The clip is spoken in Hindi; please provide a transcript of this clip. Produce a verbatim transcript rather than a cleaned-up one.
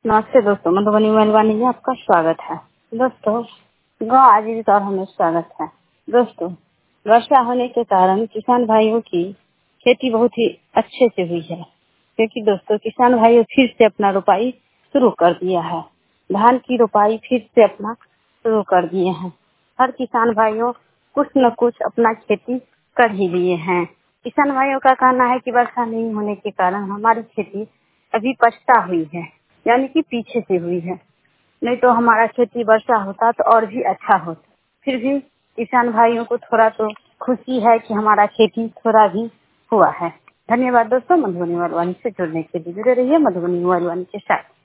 नमस्ते दोस्तों, मधुबनी मेलवानी में आपका स्वागत है। दोस्तों, गाँव आजीविका और हमें स्वागत है। दोस्तों, वर्षा होने के कारण किसान भाइयों की खेती बहुत ही अच्छे से हुई है, क्योंकि दोस्तों किसान भाइयों फिर से अपना रोपाई शुरू कर दिया है। धान की रोपाई फिर से अपना शुरू कर दिए हैं। हर किसान भाइयों कुछ न कुछ अपना खेती कर ही लिए हैं। किसान भाइयों का कहना है कि वर्षा नहीं होने के कारण हमारी खेती अभी पछता हुई है, यानी कि पीछे से हुई है। नहीं तो हमारा खेती वर्षा होता तो और भी अच्छा होता। फिर भी किसान भाइयों को थोड़ा तो खुशी है कि हमारा खेती थोड़ा भी हुआ है। धन्यवाद दोस्तों, मधुबनी मेलवानी से जुड़ने के लिए। जुड़े रहिए मधुबनी मेलवानी के साथ।